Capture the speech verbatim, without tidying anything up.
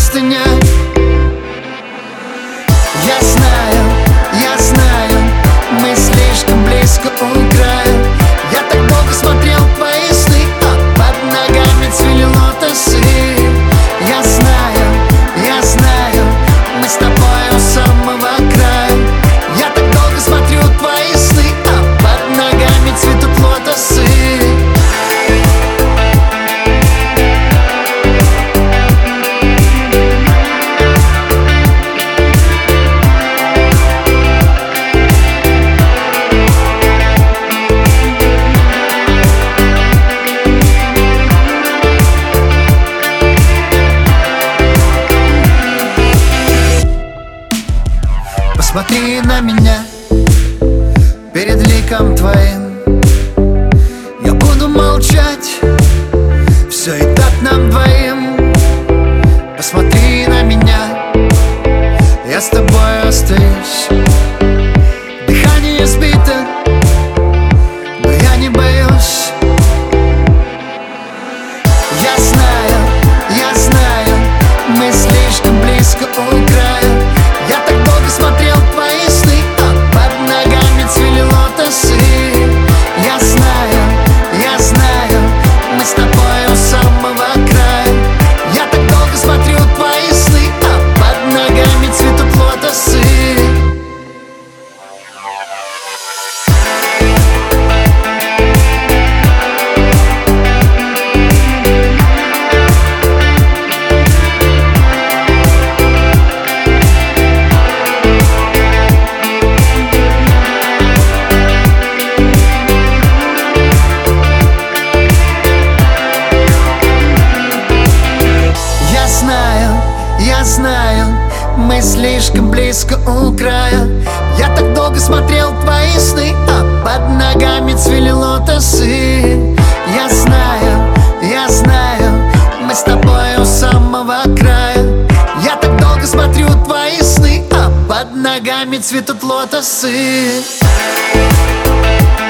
простыня. Я знаю, я знаю, мы слишком близко у края. Я так долго смотрел твои сны, а под ногами цвели лотосы. Я знаю, я знаю, мы с тобой у самого края. Я так долго смотрю твои сны, а под ногами цветут лотосы. Посмотри на меня перед ликом твоим. Я буду молчать, все и так нам двоим. Посмотри на меня, я с тобой остаюсь. Дыхание сбито, но я не боюсь. Я знаю, я знаю, мы слишком близко у края. Я так долго смотрел твои сны, а под ногами цвели лотосы. Я знаю, я знаю, мы с тобой у самого края. Я так долго смотрю твои сны, а под ногами цветут лотосы. Я знаю, мы слишком близко у края. Я так долго смотрел твои сны, а под ногами цвели лотосы. Я знаю, я знаю, мы с тобой у самого края. Я так долго смотрю твои сны, а под ногами цветут лотосы.